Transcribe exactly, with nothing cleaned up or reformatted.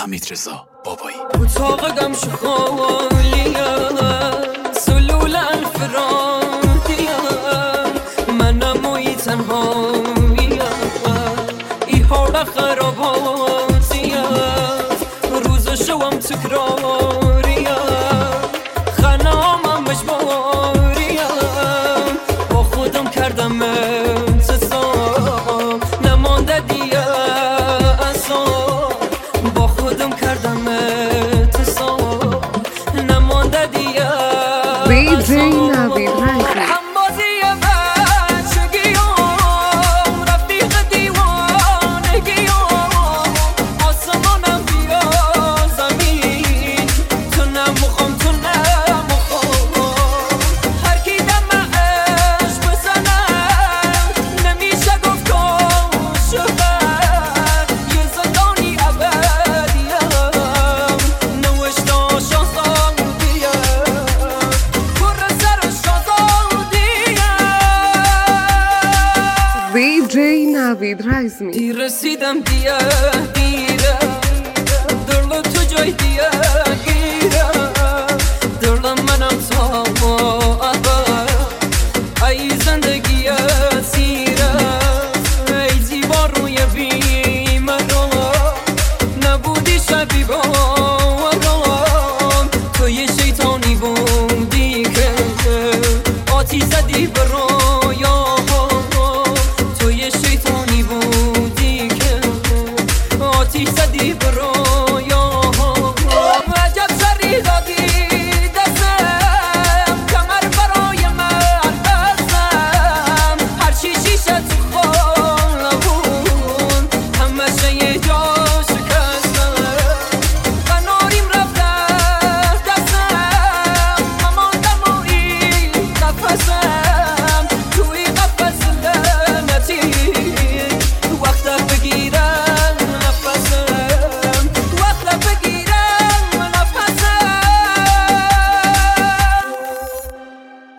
حمید رضا بابایی. اتاق گم شخالیه سلول الفرادیه منم وی تنهاییه ای حال خراباتیه روز شوم تکراریه خنامم مجبوریه با خودم کردم انتصاب نمانده دیگه اصاب با خودم کردم انتصاب نمانده دیگه اصاب وی نوید رایزمی. دیر رسیدم دیگه دیره دل تو جای دیگه گیره دل منم تا ای زندگی سیره ای زیبا روی بیمران نبودی شبی باران تو یه شیطانی بودی که آتی زدی برایا تو یه شیطانی بودی که آتی زدی برای